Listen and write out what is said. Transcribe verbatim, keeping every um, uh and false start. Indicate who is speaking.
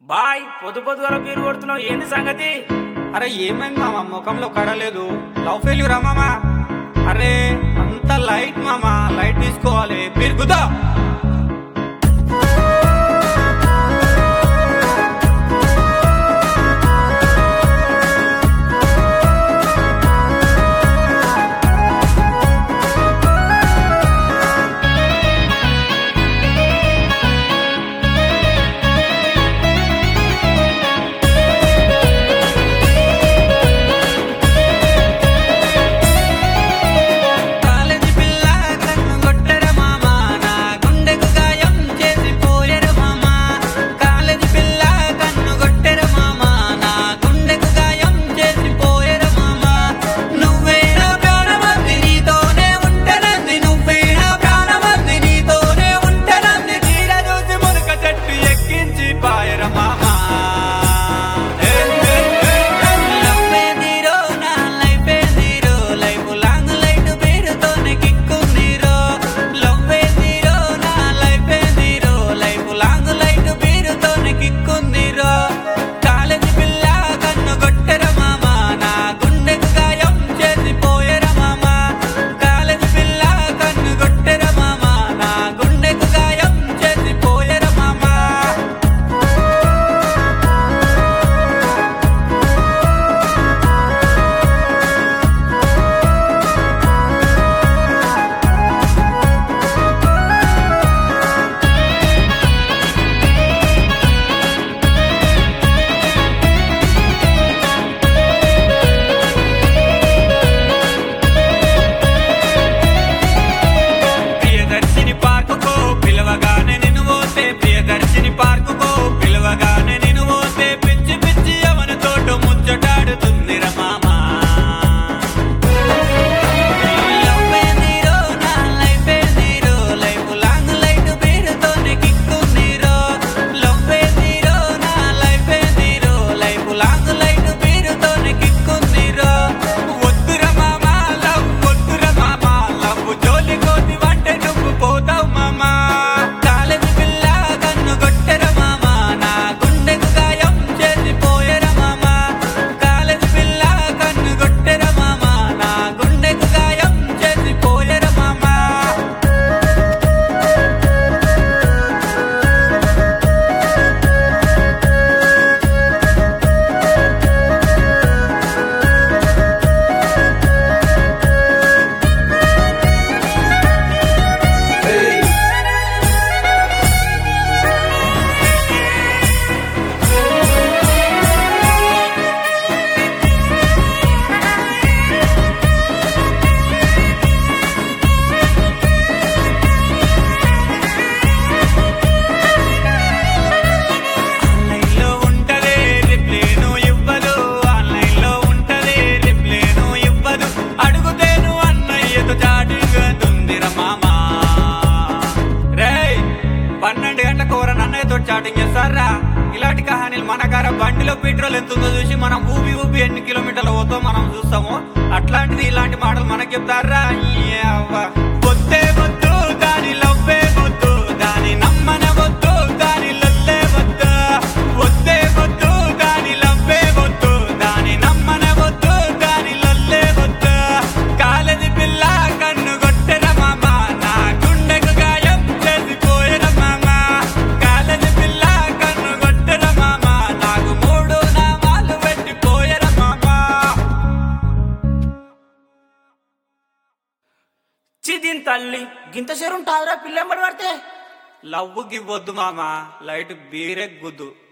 Speaker 1: Bye పొద్దు పొద్దుగల beer కొడుతున్నావు, ఏంది సంగతి?
Speaker 2: అరే ఏమైంది మామ, ముఖంలో కడలేదు. లవ్ ఫెయిల్యూరా మామ? అరే అంత లైట్ మామ, లైట్ తీసుకోవాలి. పెరుగుదా పన్నెండు గంటల కూర అన్నయ్యతో చాటింగ్ చేస్తారా? ఇలాంటి కహానీలు మన కార బండిలో పెట్రోల్ ఎంతుందో చూసి మనం ఊబి ఊబి ఎన్ని కిలోమీటర్లు పోతో మనం చూస్తాము. అట్లాంటిది ఇలాంటి మాటలు మనకి చెప్తారా? వద్దే వద్దు దాని లవ్వే వద్దు, దాని నమ్మన వద్దు, దాని లొల్లే వద్దు. వద్దే వద్దు దాని లవ్వే వద్దు, దాని నమ్మన వద్దు, దాని లొల్లే వద్దు. కాలేజీ పిల్ల కన్ను కొట్టెర మామ, నా గుండెకు గాయం చేసిపోయేర మామ. కాలేజీ పిల్ల కన్ను కొట్టెర మామ, నాకు మూడు నామాలు పెట్టిపోయేర మామ.
Speaker 1: చిదిన్ తల్లి గింత సేరు ఉంటావురా పిల్లెంబడి పడితే.
Speaker 2: లవ్వుకి వద్దు మామ, లైట్ బీరెక్ గుద్దు.